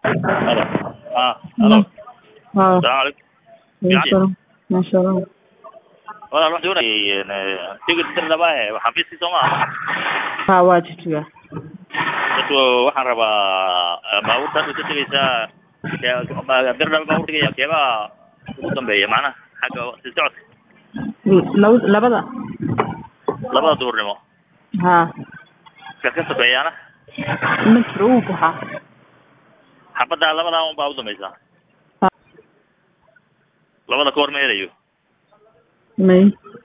هلا. هلا. السلام عليكم. ما شاء الله. والله الواحد يقول تيجي تصير بقى وحبيسي سما ها واجبك. waxaan rabaa baabuurta ku tagaysaa dirna baabuurta ya keeba ugu dambeeya macnaha xagga si socodka labada duurnimo ha ka sabeeyana mashruuc waxa xabada labada un baa u dambaysa labada koor meelayo may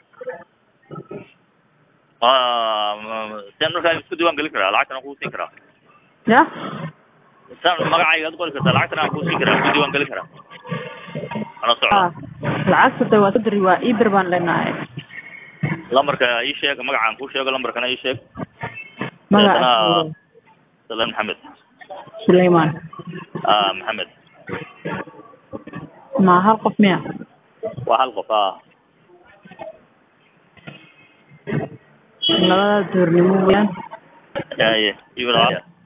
sen markaa isku diiwaan gelin karaa lacagtana ku siin karaa ya san magacayga aad qori kartaa lacagtana ku siin karaa ku diiwaan gelin karaa ana socda lacagta waa sadri waa ibir baan leenahay lambarka ii sheeg magacaan ku sheego lambarkana ii sheeg magaca Salam Maxamed Suleyman Maxamed ma hal qof miya waa hal qof labada duurnimo weeyaan ibra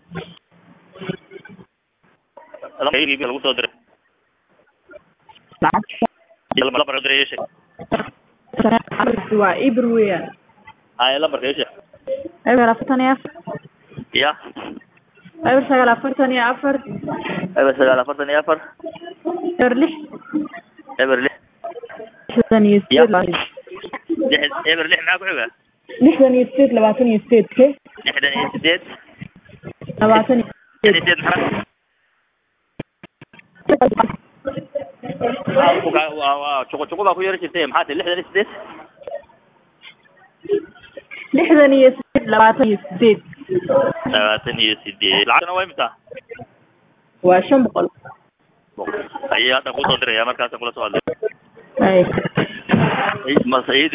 lacagta lagu soo diray lambarka diray sheeg waa ibir weeyaan lambarka sheeg eber afartaniya ya eber sagaal afartaniya afar eber lix eber lix lixdan iyo sideed eber lix maxaa ku xiga lixdan iyo sideed labaatan iyo sideed ke lixdan iyo sideed labaatan iyo sideed maxaa juqo baa ku yari jirtay maxaa tahay lixdan iyo sideed labaatan iyo sideed lacagtana waa imisa waa 500 ayaa hadda kusoo diraya markaas kula soo hadlay ay